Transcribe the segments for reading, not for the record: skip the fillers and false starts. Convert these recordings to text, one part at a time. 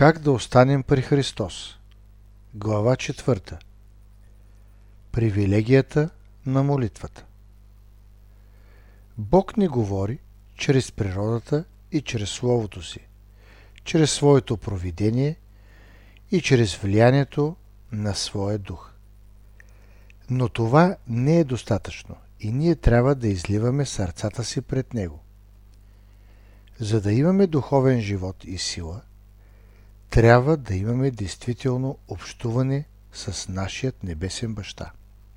Как да останем при Христос? Глава 4. Привилегията на молитвата. Бог ни говори чрез природата и чрез Словото си, чрез своето провидение и чрез влиянието на своя дух. Но това не е достатъчно и ние трябва да изливаме сърцата си пред Него. За да имаме духовен живот и сила, трябва да имаме действително общуване с нашият небесен баща.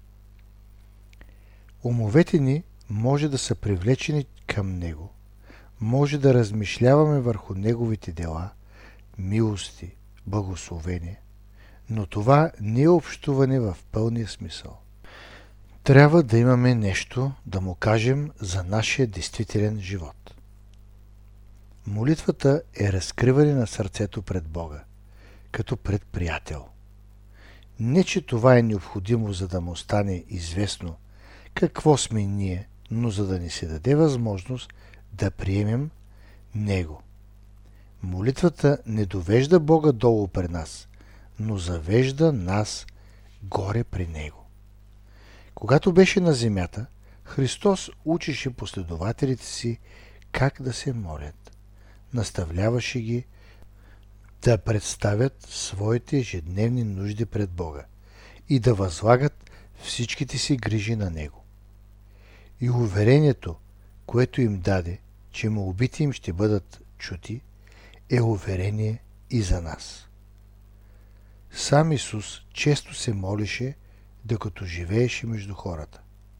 Умовете ни може да са привлечени към Него, може да размишляваме върху Неговите дела, милости, благословения, но това не е общуване в пълния смисъл. Трябва да имаме нещо да му кажем за нашия действителен живот. Молитвата е разкриване на сърцето пред Бога, като пред приятел. Не, че това е необходимо, за да му стане известно какво сме ние, но за да ни се даде възможност да приемем Него. Молитвата не довежда Бога долу при нас, но завежда нас горе при Него. Когато беше на земята, Христос учеше последователите си как да се молят. Наставляваше ги да представят своите ежедневни нужди пред Бога и да възлагат всичките си грижи на Него. И уверението, което им даде, че молбите им ще бъдат чути, е уверение и за нас. Сам Исус често се молеше, докато живееше между хората.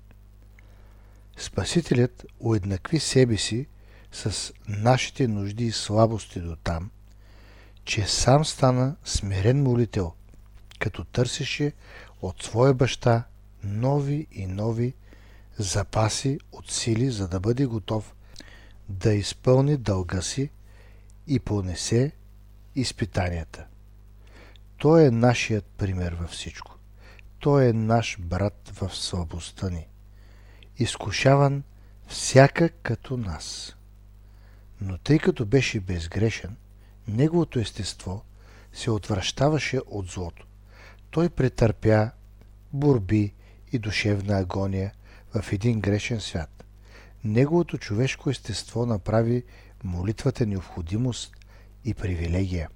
Спасителят уеднакви себе си с нашите нужди и слабости до там, че сам стана смирен молител, като търсеше от своя баща нови и нови запаси от сили, за да бъде готов да изпълни дълга си и понесе изпитанията. Той е нашият пример във всичко. Той е наш брат в слабостта ни, изкушаван всякак като нас. Но тъй като беше безгрешен, неговото естество се отвращаваше от злото. Той претърпя борби и душевна агония в един грешен свят. Неговото човешко естество направи молитвата необходимост и привилегия.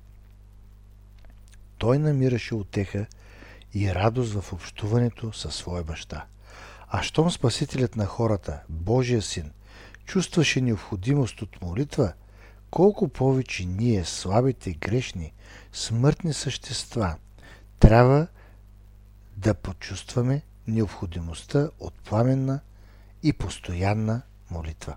Той намираше утеха и радост в общуването със своя баща. А щом Спасителят на хората, Божия син, чувстваше необходимост от молитва, колко повече ние, слабите, грешни, смъртни същества, трябва да почувстваме необходимостта от пламенна и постоянна молитва.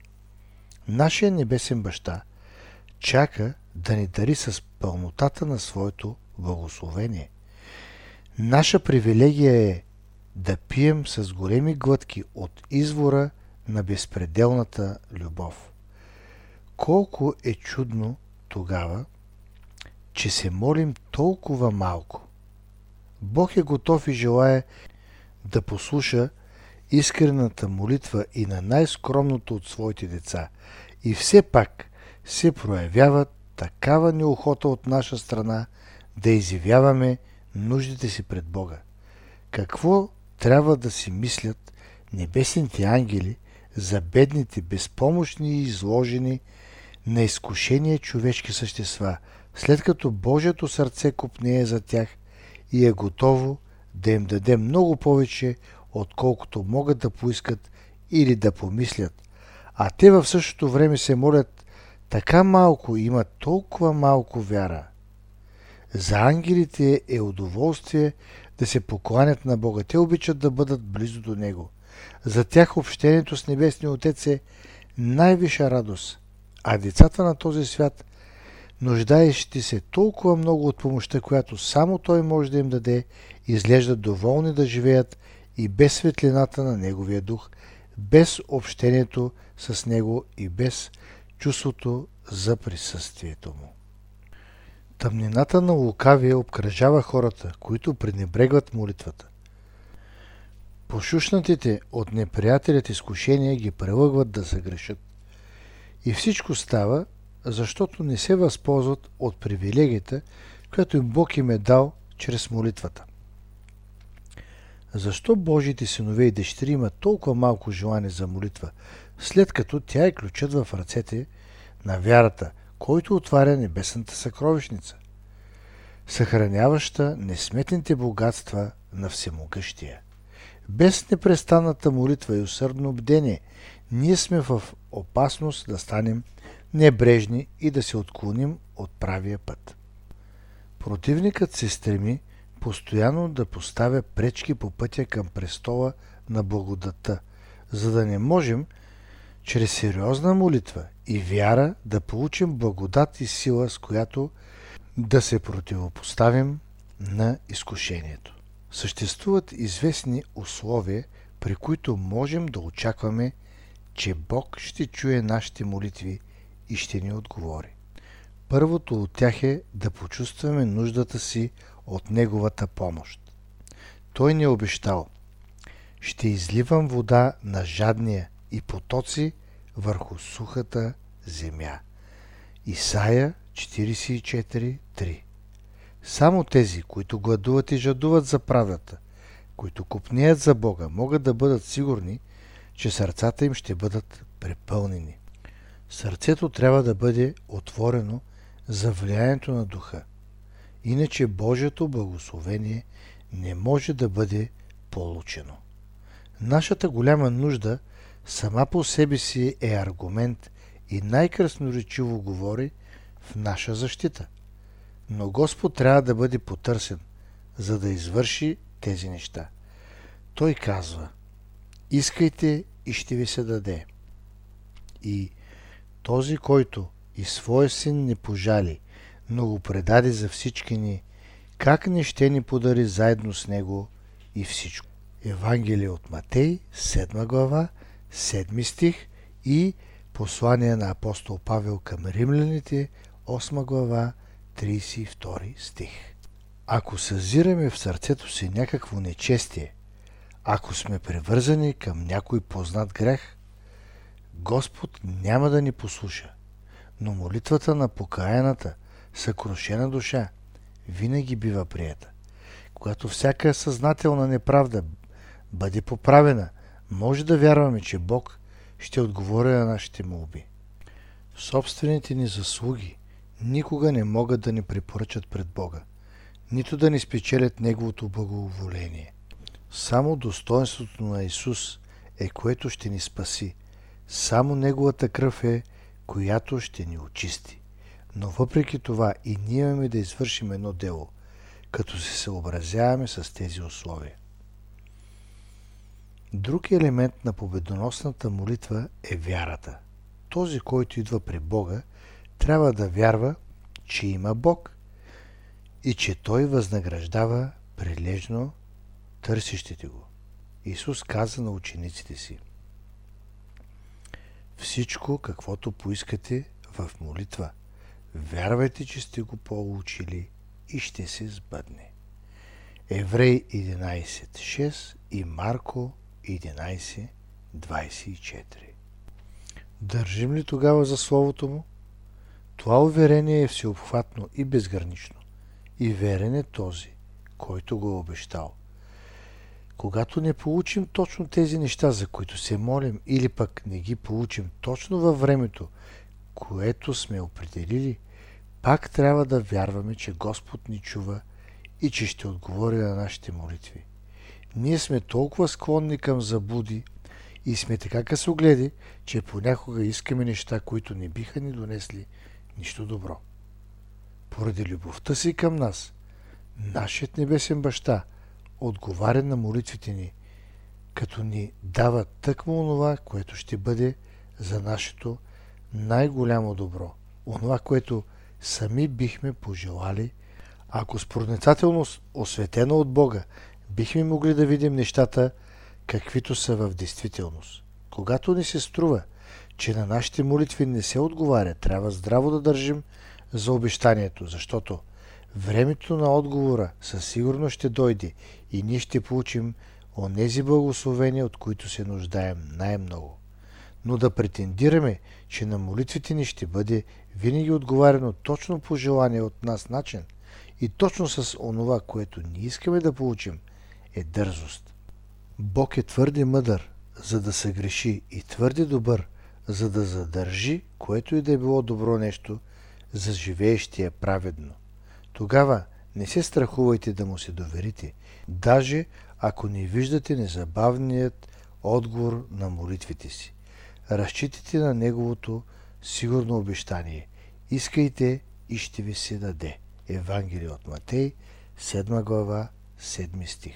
Нашия небесен баща чака да ни дари с пълнотата на своето благословение. Наша привилегия е да пием с големи глътки от извора на безпределната любов. Колко е чудно тогава, че се молим толкова малко. Бог е готов и желае да послуша искрената молитва и на най-скромното от своите деца. И все пак се проявява такава неохота от наша страна да изявяваме нуждите си пред Бога. Какво трябва да си мислят небесните ангели за бедните, безпомощни и изложени на изкушение човешки същества, след като Божието сърце копнее за тях и е готово да им даде много повече, отколкото могат да поискат или да помислят, а те в същото време се молят така малко и имат толкова малко вяра. За ангелите е удоволствие да се покланят на Бога. Те обичат да бъдат близо до Него. За тях общението с Небесния Отец е най-висша радост, а децата на този свят, нуждаещи се толкова много от помощта, която само Той може да им даде, изглеждат доволни да живеят и без светлината на Неговия дух, без общението с Него и без чувството за присъствието Му. Тъмнината на лукавия обкръжава хората, които пренебрегват молитвата. Пошушнатите от неприятелят изкушения ги прелъгват да се грешат. И всичко става, защото не се възползват от привилегията, която им Бог им е дал чрез молитвата. Защо Божиите синове и дъщери имат толкова малко желание за молитва, след като тя е ключът в ръцете на вярата, който отваря небесната съкровищница, съхраняваща несметните богатства на Всемогъщия? Без непрестанната молитва и усърдно бдение, ние сме в опасност да станем небрежни и да се отклоним от правия път. Противникът се стреми постоянно да поставя пречки по пътя към престола на благодата, за да не можем чрез сериозна молитва и вяра да получим благодат и сила, с която да се противопоставим на изкушението. Съществуват известни условия, при които можем да очакваме, че Бог ще чуе нашите молитви и ще ни отговори. Първото от тях е да почувстваме нуждата си от Неговата помощ. Той ни е обещал: ще изливам вода на жадния и потоци върху сухата земя. Исаия 44:3. Само тези, които гладуват и жадуват за правдата, които копнеят за Бога, могат да бъдат сигурни, че сърцата им ще бъдат препълнени. Сърцето трябва да бъде отворено за влиянието на Духа. Иначе Божието благословение не може да бъде получено. Нашата голяма нужда сама по себе си е аргумент и най-красноречиво говори в наша защита. Но Господ трябва да бъде потърсен, за да извърши тези неща. Той казва: искайте и ще ви се даде. И този, който и своя син не пожали, но го предаде за всички ни, как не ще ни подари заедно с него и всичко? Евангелие от Матей, 7 глава, 7 стих и послание на апостол Павел към римляните, 8 глава, 32 стих. Ако съзираме в сърцето си някакво нечестие, ако сме привързани към някой познат грех, Господ няма да ни послуша, но молитвата на покаяната, съкрушена душа винаги бива приета. Когато всяка съзнателна неправда бъде поправена, може да вярваме, че Бог ще отговори на нашите молби. Собствените ни заслуги никога не могат да ни препоръчат пред Бога, нито да ни спечелят Неговото благоволение. Само достоинството на Исус е, което ще ни спаси. Само Неговата кръв е, която ще ни очисти. Но въпреки това и ние имаме да извършим едно дело, като се съобразяваме с тези условия. Друг елемент на победоносната молитва е вярата. Този, който идва при Бога, трябва да вярва, че има Бог и че Той възнаграждава прилежно търсещите го. Исус каза на учениците си: всичко, каквото поискате в молитва, вярвайте, че сте го получили и ще се сбъдне. Евреи 11.6 и Марко 11.24. Държим ли тогава за Словото Му? Това уверение е всеобхватно и безгранично. И верен е този, който го е обещал. Когато не получим точно тези неща, за които се молим, или пък не ги получим точно във времето, което сме определили, пак трябва да вярваме, че Господ ни чува и че ще отговори на нашите молитви. Ние сме толкова склонни към заблуди и сме така късогледи, че понякога искаме неща, които не биха ни донесли нищо добро. Поради любовта си към нас, нашият небесен баща отговаря на молитвите ни, като ни дава тъкмо онова, което ще бъде за нашето най-голямо добро, онова, което сами бихме пожелали, ако с проницателност, осветена от Бога, бихме могли да видим нещата, каквито са в действителност. Когато ни се струва, че на нашите молитви не се отговаря, трябва здраво да държим за обещанието, защото времето на отговора със сигурност ще дойде и ние ще получим онези благословения, от които се нуждаем най-много. Но да претендираме, че на молитвите ни ще бъде винаги отговаряно точно по желание от нас начин и точно с онова, което ние искаме да получим, е дързост. Бог е твърде мъдър, за да се греши, и твърде добър, за да задържи, което и да е било добро нещо, за живеещия праведно. Тогава не се страхувайте да му се доверите, даже ако не виждате незабавният отговор на молитвите си. Разчитайте на неговото сигурно обещание. Искайте и ще ви се даде. Евангелие от Матей, 7 глава, 7 стих.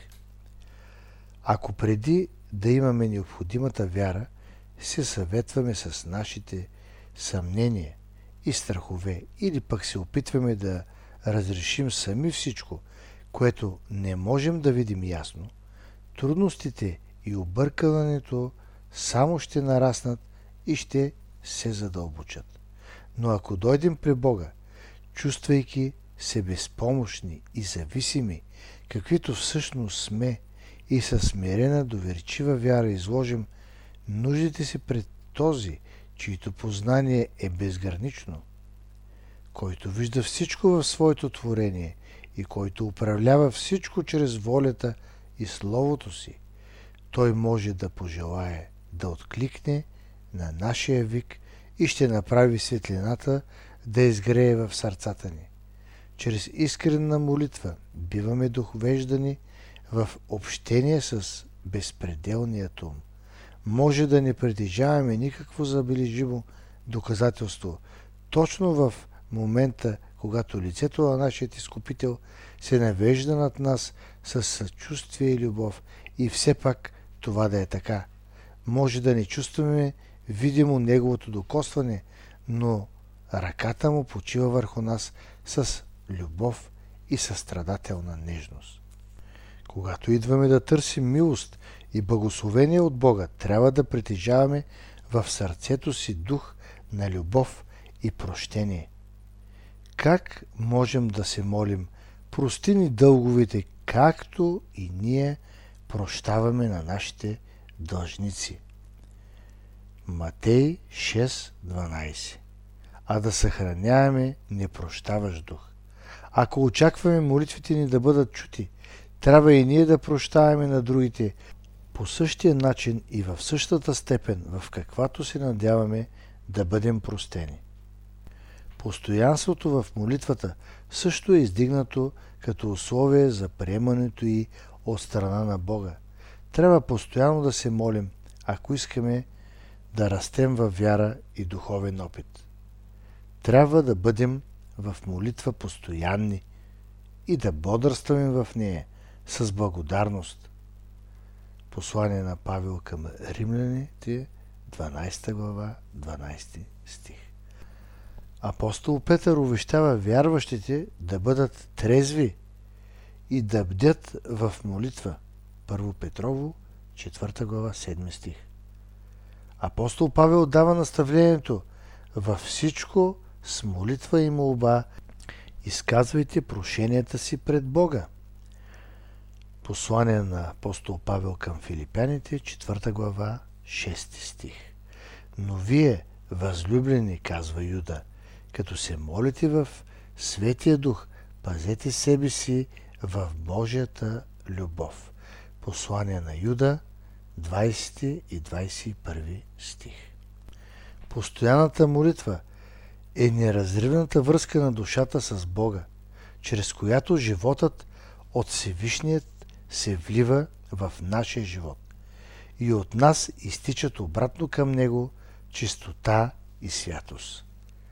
Ако преди да имаме необходимата вяра, се съветваме с нашите съмнения и страхове, или пък се опитваме да разрешим сами всичко, което не можем да видим ясно, трудностите и объркването само ще нараснат и ще се задълбочат. Но ако дойдем при Бога, чувствайки се безпомощни и зависими, каквито всъщност сме, и със смирена доверчива вяра изложим нуждите си пред този, чието познание е безгранично, който вижда всичко в своето творение и който управлява всичко чрез волята и словото си, той може да пожелае да откликне на нашия вик и ще направи светлината да изгрее в сърцата ни. Чрез искрена молитва биваме довеждани в общение с безпределният ум. Може да не притежаваме никакво забележимо доказателство точно в момента, когато лицето на нашия изкупител се навежда над нас с съчувствие и любов, и все пак това да е така. Може да не чувстваме видимо неговото докосване, но ръката му почива върху нас с любов и състрадателна нежност. Когато идваме да търсим милост и благословение от Бога, трябва да притежаваме в сърцето си дух на любов и прощение. Как можем да се молим: прости ни дълговете, както и ние прощаваме на нашите дължници? Матей 6:12. А да съхраняваме непрощаващ дух. Ако очакваме молитвите ни да бъдат чути, трябва и ние да прощаваме на другите по същия начин и в същата степен, в каквато се надяваме да бъдем простени. Постоянството в молитвата също е издигнато като условие за приемането й от страна на Бога. Трябва постоянно да се молим, ако искаме да растем във вяра и духовен опит. Трябва да бъдем в молитва постоянни и да бодрстваме в нея с благодарност. Послание на Павел към римляните, 12 глава, 12 стих. Апостол Петър увещава вярващите да бъдат трезви и да бдят в молитва. 1 Петрово, 4 глава, 7 стих. Апостол Павел дава наставлението: във всичко с молитва и молба изказвайте прошенията си пред Бога. Послание на апостол Павел към филипяните, 4 глава, 6 стих. Но вие, възлюблени, казва Юда, като се молите в Светия Дух, пазете себе си в Божията любов. Послание на Юда, 20 и 21 стих. Постоянната молитва е неразривната връзка на душата с Бога, чрез която животът от Всевишният се влива в нашия живот и от нас изтичат обратно към Него чистота и святост.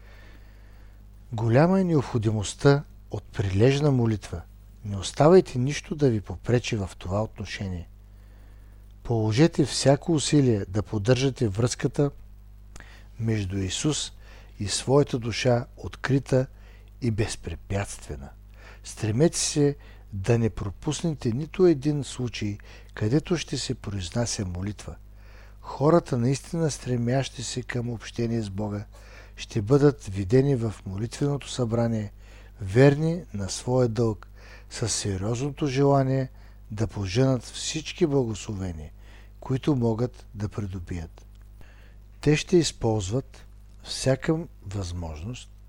Голяма е необходимостта от прилежна молитва. Не оставайте нищо да ви попречи в това отношение. Положете всяко усилие да поддържате връзката между Исус и своята душа открита и безпрепятствена. Стремете се да не пропуснете нито един случай, където ще се произнася молитва. Хората, наистина стремящи се към общение с Бога, ще бъдат видени в молитвеното събрание, верни на своя дълг, със сериозното желание да поженат всички благословения, които могат да придобият. Те ще използват всяка възможност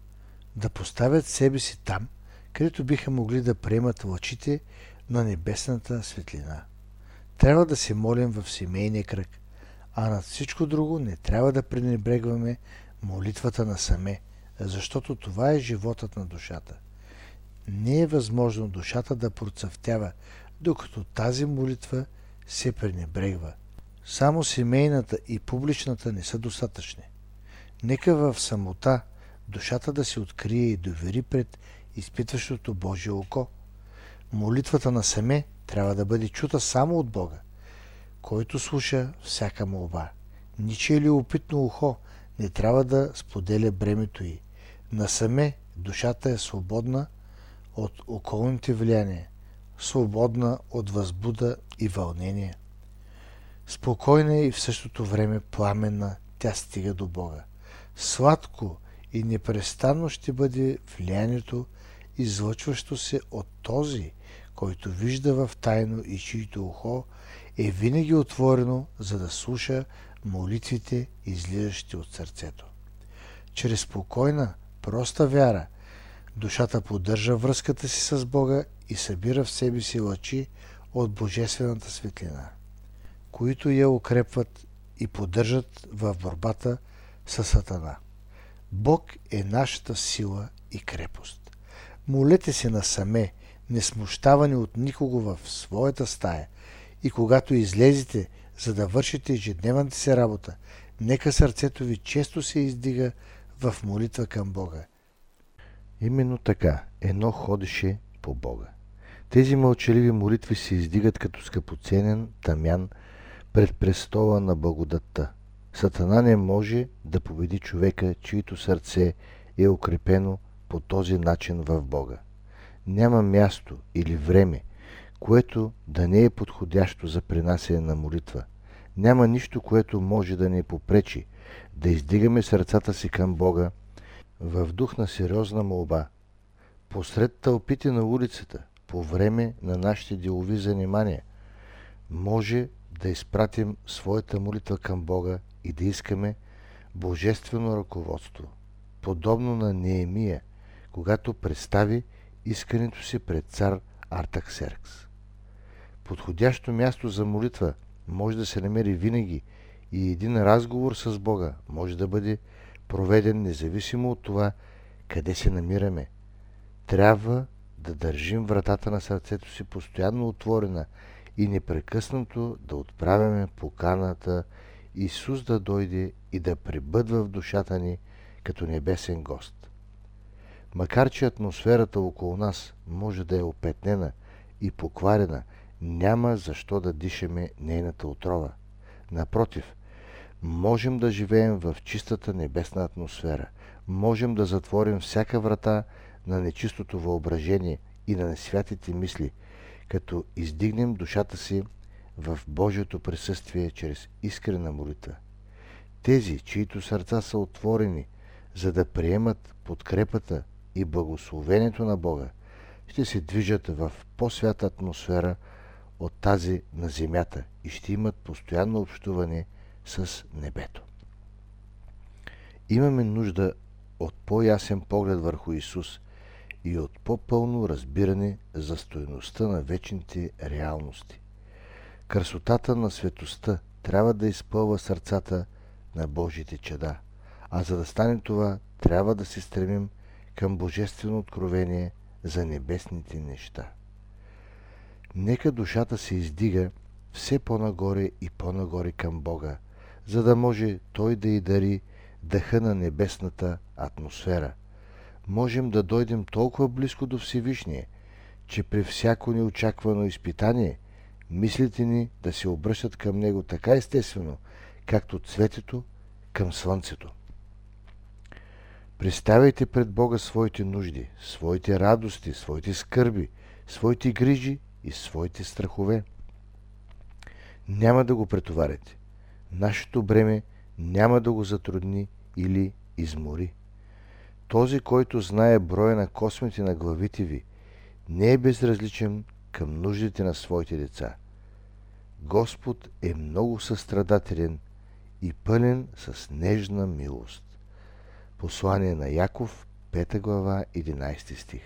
да поставят себе си там, където биха могли да приемат лъчите на небесната светлина. Трябва да се молим в семейния кръг, а над всичко друго не трябва да пренебрегваме молитвата насаме, защото това е животът на душата. Не е възможно душата да процъфтява, докато тази молитва се пренебрегва. Само семейната и публичната не са достатъчни. Нека в самота душата да се открие и довери пред изпитващото Божие око. Молитвата насаме трябва да бъде чута само от Бога, който слуша всяка молба. Ничие ли опитно ухо не трябва да споделя бремето й. Насаме душата е свободна от околните влияния, свободна от възбуда и вълнение. Спокойна и в същото време пламенна, тя стига до Бога. Сладко и непрестанно ще бъде влиянието, излъчващо се от този, който вижда в тайно и чието ухо е винаги отворено, за да слуша молитвите, излизащи от сърцето. Чрез спокойна, проста вяра, душата поддържа връзката си с Бога и събира в себе си лъчи от божествената светлина, които я укрепват и поддържат в борбата с Сатана. Бог е нашата сила и крепост. Молете се насаме, не смущавани от никого в своята стая, и когато излезете, за да вършите ежедневната си работа, нека сърцето ви често се издига в молитва към Бога. Именно така Енох ходеше по Бога. Тези мълчаливи молитви се издигат като скъпоценен тамян пред престола на благодатта. Сатана не може да победи човека, чието сърце е укрепено по този начин в Бога. Няма място или време, което да не е подходящо за принасяне на молитва. Няма нищо, което може да ни попречи да издигаме сърцата си към Бога в дух на сериозна молба. Посред тълпите на улицата, по време на нашите делови занимания, може да изпратим своята молитва към Бога и да искаме божествено ръководство, подобно на Неемия, когато представи искането си пред цар Артаксеркс. Подходящо място за молитва може да се намери винаги и един разговор с Бога може да бъде проведен независимо от това къде се намираме. Трябва да държим вратата на сърцето си постоянно отворена и непрекъснато да отправяме поканата Исус да дойде и да пребъдва в душата ни като небесен гост. Макар че атмосферата около нас може да е опетнена и покварена, няма защо да дишаме нейната отрова. Напротив, можем да живеем в чистата небесна атмосфера. Можем да затворим всяка врата на нечистото въображение и на несвятите мисли, като издигнем душата си в Божието присъствие чрез искрена молитва. Тези, чието сърца са отворени, за да приемат подкрепата и благословението на Бога, ще се движат в по-свята атмосфера от тази на земята и ще имат постоянно общуване с небето. Имаме нужда от по-ясен поглед върху Исус и от по-пълно разбиране за стойността на вечните реалности. Красотата на светостта трябва да изпълва сърцата на Божите чада, а за да стане това, трябва да се стремим към божествено откровение за небесните неща. Нека душата се издига все по-нагоре и по-нагоре към Бога, за да може Той да й дари дъха на небесната атмосфера. Можем да дойдем толкова близко до Всевишния, че при всяко неочаквано изпитание мислите ни да се обръщат към Него така естествено, както цветето към слънцето. Представяйте пред Бога своите нужди, своите радости, своите скърби, своите грижи и своите страхове. Няма да го претоваряте. Нашето бреме няма да го затрудни или измори. Този, който знае броя на космите на главите ви, не е безразличен към нуждите на своите деца. Господ е много състрадателен и пълен с нежна милост. Послание на Яков, 5 глава, 11 стих.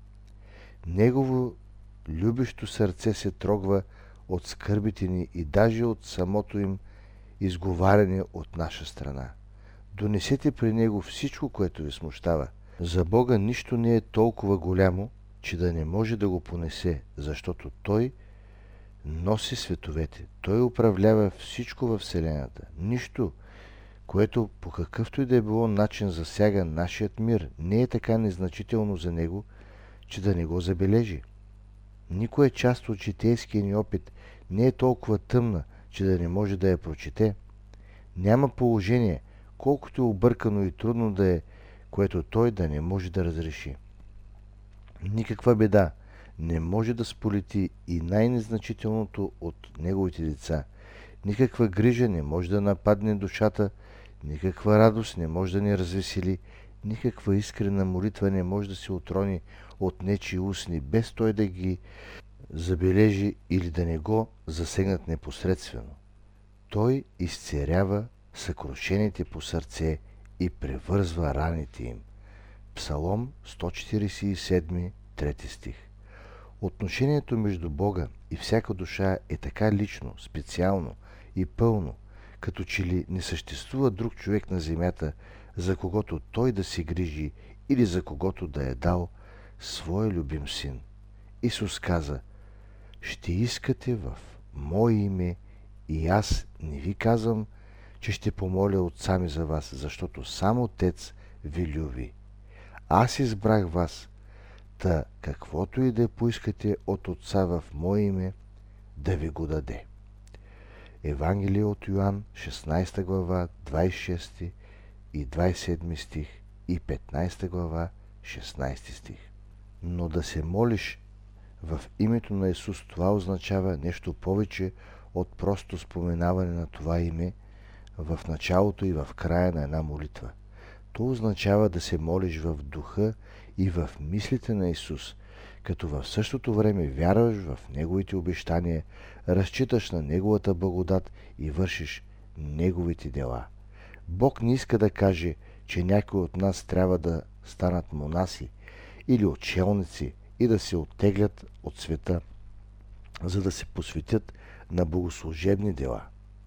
Негово любещо сърце се трогва от скърбите ни и даже от самото им изговаряне от наша страна. Донесете при него всичко, което ви смущава. За Бога нищо не е толкова голямо, че да не може да го понесе, защото Той носи световете. Той управлява всичко във Вселената. Нищо, което по какъвто и да е било начин засяга нашият мир, не е така незначително за Него, че да не го забележи. Никоя част от житейския ни опит не е толкова тъмна, че да не може да я прочете. Няма положение, колкото е объркано и трудно да е, което Той да не може да разреши. Никаква беда не може да сполети и най-незначителното от Неговите деца. Никаква грижа не може да нападне душата, никаква радост не може да ни развесели, никаква искрена молитва не може да се отрони от нечии устни, без Той да ги забележи или да не го засегнат непосредствено. Той изцерява съкрушените по сърце и превързва раните им. Псалом 147, 3 стих. Отношението между Бога и всяка душа е така лично, специално и пълно, като че ли не съществува друг човек на земята, за когото Той да се грижи или за когото да е дал своя любим син. Исус каза: ще искате в Мое име и аз не ви казвам, че ще помоля Отца ми за вас, защото сам Отец ви люби. Аз избрах вас, та каквото и да поискате от Отца в Мое име, да ви го даде. Евангелие от Йоан, 16 глава, 26 и 27 стих и 15 глава, 16 стих. Но да се молиш в името на Исус, това означава нещо повече от просто споменаване на това име в началото и в края на една молитва. То означава да се молиш в духа и в мислите на Исус, като в същото време вярваш в Неговите обещания, разчиташ на Неговата благодат и вършиш Неговите дела. Бог не иска да каже, че някои от нас трябва да станат монаси или отшелници и да се оттеглят от света, за да се посветят на богослужебни дела.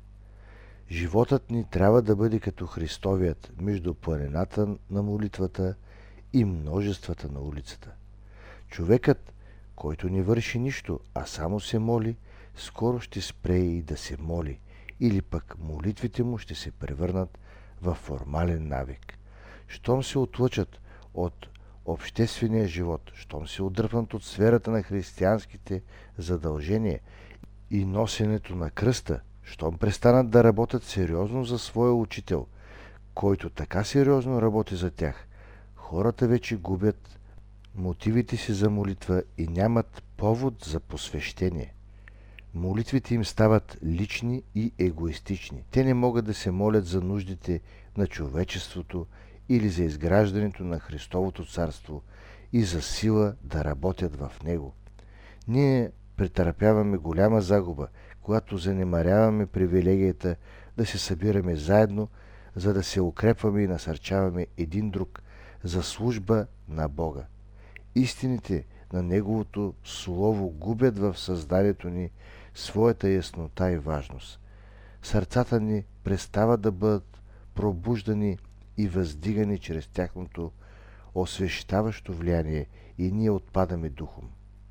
Животът ни трябва да бъде като Христовият между планината на молитвата и множествата на улицата. Човекът, който не върши нищо, а само се моли, скоро ще спре и да се моли, или пък молитвите му ще се превърнат в формален навик. Щом се отлъчат от обществения живот, щом се отдръпнат от сферата на християнските задължения и носенето на кръста, щом престанат да работят сериозно за своя учител, който така сериозно работи за тях, хората вече губят мотивите си за молитва и нямат повод за посвещение. Молитвите им стават лични и егоистични. Те не могат да се молят за нуждите на човечеството или за изграждането на Христовото царство и за сила да работят в него. Ние претърпяваме голяма загуба, когато занемаряваме привилегията да се събираме заедно, за да се укрепваме и насърчаваме един друг за служба на Бога. Истините на Неговото Слово губят в създанието ни своята яснота и важност. Сърцата ни престават да бъдат пробуждани и въздигани чрез тяхното освещаващо влияние и ние отпадаме духом.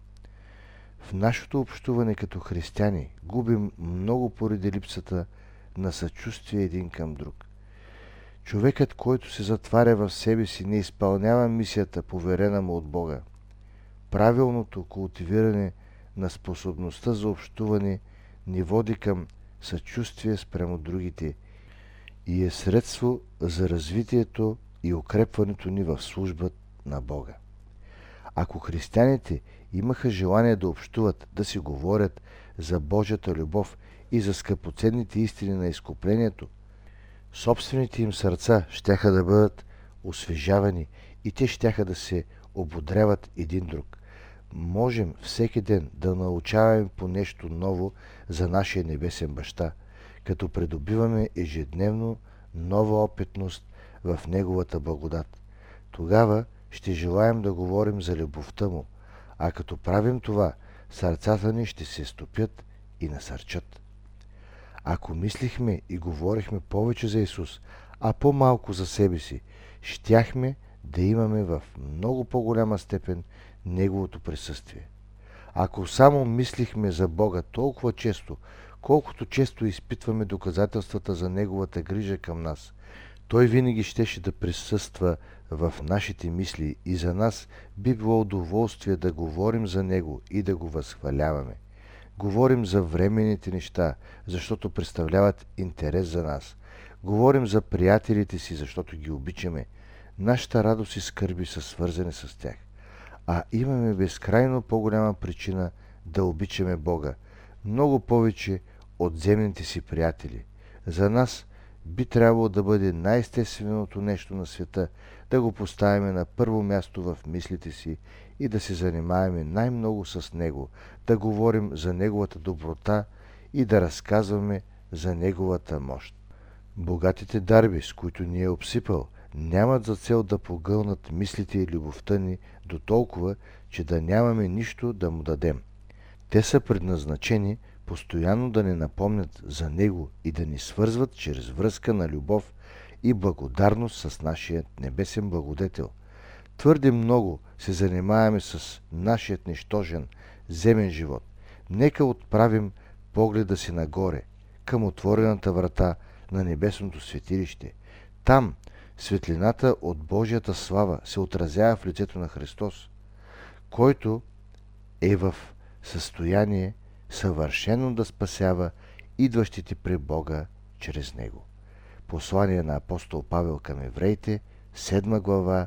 В нашето общуване като християни губим много поради липсата на съчувствие един към друг. Човекът, който се затваря в себе си, не изпълнява мисията, поверена му от Бога. Правилното култивиране на способността за общуване ни води към съчувствие спрямо другите и е средство за развитието и укрепването ни в служба на Бога. Ако християните имаха желание да общуват, да си говорят за Божията любов и за скъпоценните истини на изкуплението, собствените им сърца щяха да бъдат освежавани и те щяха да се ободряват един друг. Можем всеки ден да научаваме по нещо ново за нашия небесен баща, като придобиваме ежедневно нова опитност в Неговата благодат. Тогава ще желаем да говорим за любовта му, а като правим това, сърцата ни ще се стопят и насърчат. Ако мислихме и говорихме повече за Исус, а по-малко за себе си, щяхме да имаме в много по-голяма степен Неговото присъствие. Ако само мислихме за Бога толкова често, колкото често изпитваме доказателствата за Неговата грижа към нас, Той винаги щеше да присъства в нашите мисли и за нас би било удоволствие да говорим за Него и да го възхваляваме. Говорим за временните неща, защото представляват интерес за нас. Говорим за приятелите си, защото ги обичаме. Нашата радост и скърби са свързани с тях. А имаме безкрайно по-голяма причина да обичаме Бога, много повече от земните си приятели. За нас би трябвало да бъде най-естественото нещо на света, да го поставяме на първо място в мислите си и да се занимаваме най-много с Него, да говорим за Неговата доброта и да разказваме за Неговата мощ. Богатите дарби, с които ни е обсипал, нямат за цел да погълнат мислите и любовта ни до толкова, че да нямаме нищо да му дадем. Те са предназначени постоянно да ни напомнят за Него и да ни свързват чрез връзка на любов и благодарност с нашия небесен благодетел. Твърде много се занимаваме с нашият нищожен земен живот. Нека отправим погледа си нагоре, към отворената врата на небесното светилище. Там светлината от Божията слава се отразява в лицето на Христос, който е в състояние съвършено да спасява идващите при Бога чрез Него. Послание на апостол Павел към евреите, 7 глава,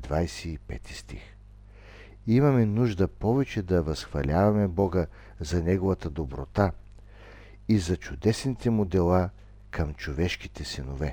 25 стих. Имаме нужда повече да възхваляваме Бога за Неговата доброта и за чудесните му дела към човешките синове.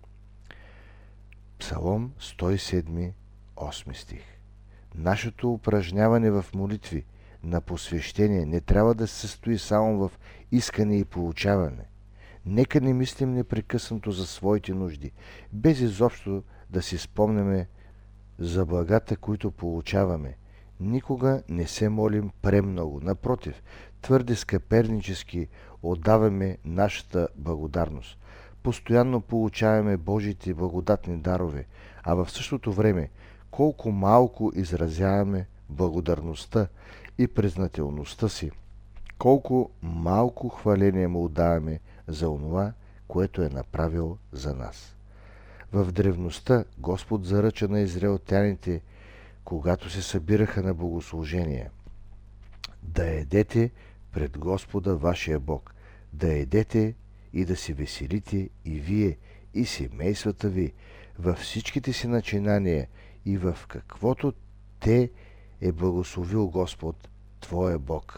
Псалом 107, 8 стих. Нашето упражняване в молитви на посвещение не трябва да се състои само в искане и получаване. Нека не мислим непрекъснато за своите нужди, без изобщо да си спомняме за благата, които получаваме. Никога не се молим премного. Напротив, твърде скъпернически отдаваме нашата благодарност. Постоянно получаваме Божите благодатни дарове, а в същото време колко малко изразяваме благодарността и признателността си, колко малко хваление му отдаваме за онова, което е направил за нас. В древността Господ заръча на израелтяните, когато се събираха на богослужение: да едете пред Господа вашия Бог, да едете и да се веселите и вие, и семействата ви, във всичките си начинания и в каквото те е благословил Господ, твоя Бог.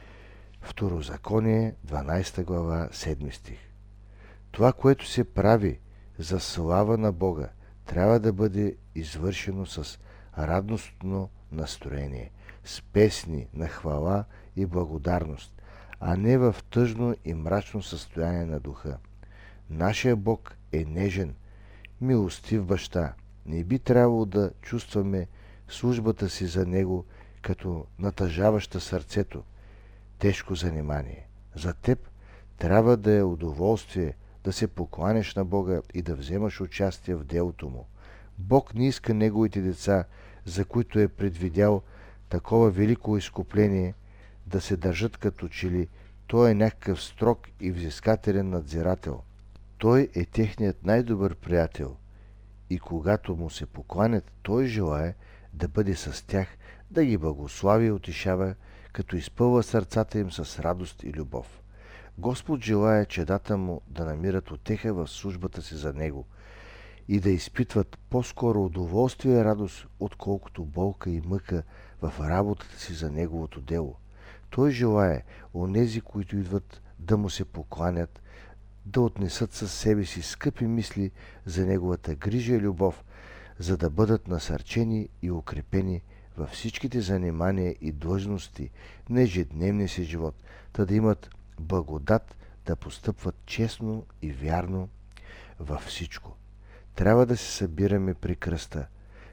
Второзаконие, 12 глава, 7 стих. Това, което се прави за слава на Бога, трябва да бъде извършено с радостно настроение, с песни на хвала и благодарност, а не в тъжно и мрачно състояние на духа. Нашия Бог е нежен, милостив баща. Не би трябвало да чувстваме службата си за Него като натъжаваща сърцето, тежко занимание. За теб трябва да е удоволствие да се покланяш на Бога и да вземаш участие в делото Му. Бог не иска Неговите деца, за които е предвидял такова велико изкупление, да се държат като че ли Той е някакъв строг и взискателен надзирател. Той е техният най-добър приятел и когато му се покланят, Той желае да бъде с тях, да ги благослави и утешава, като изпълва сърцата им с радост и любов. Господ желае чедата му да намират утеха в службата си за Него и да изпитват по-скоро удоволствие и радост, отколкото болка и мъка в работата си за Неговото дело. Той желае онези, които идват да му се покланят, да отнесат със себе си скъпи мисли за Неговата грижа и любов, за да бъдат насърчени и укрепени във всичките занимания и длъжности на ежедневния си живот, та да имат благодат да постъпват честно и вярно във всичко. Трябва да се събираме при кръста,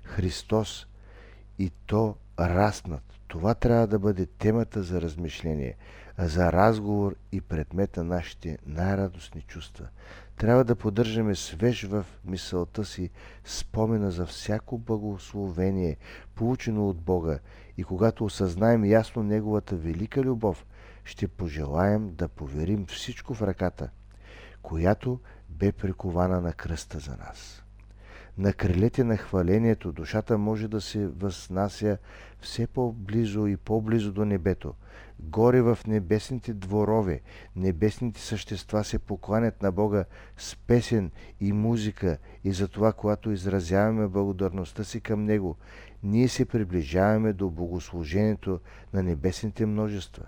Христос и то раснат. Това трябва да бъде темата за размишление, за разговор и предмет на нашите най-радостни чувства. Трябва да поддържаме свеж в мисълта си спомена за всяко благословение, получено от Бога, и когато осъзнаем ясно Неговата велика любов, ще пожелаем да поверим всичко в ръката, която бе прикована на кръста за нас. На крилете на хвалението душата може да се възнася все по-близо и по-близо до небето. Горе в небесните дворове, небесните същества се покланят на Бога с песен и музика, и затова, когато изразяваме благодарността си към Него, ние се приближаваме до богослужението на небесните множества.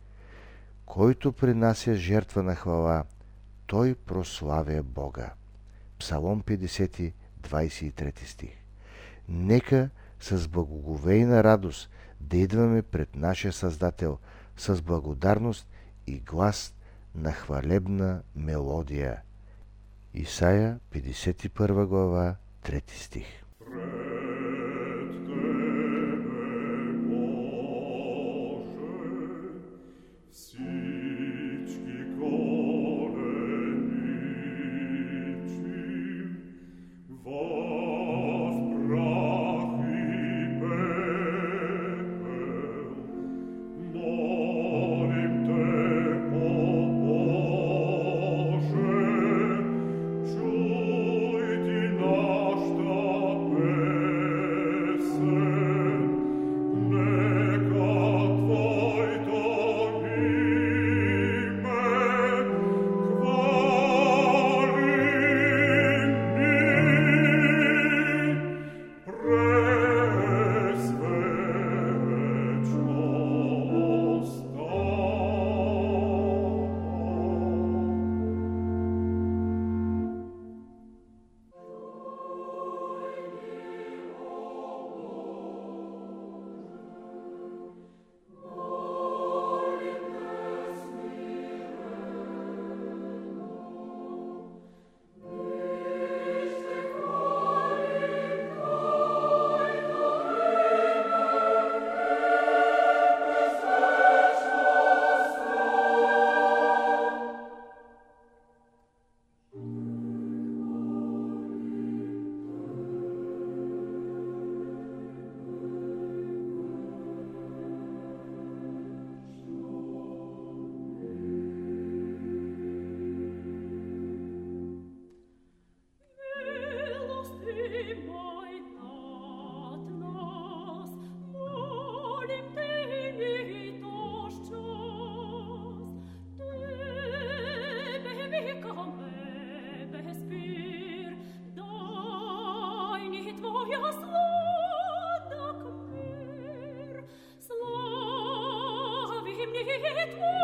Който принася жертва на хвала, той прославя Бога. Псалом 50, 23 стих. Нека с благоговейна радост да идваме пред нашия Създател с благодарност и глас на хвалебна мелодия. Исаия 51 глава 3 стих. It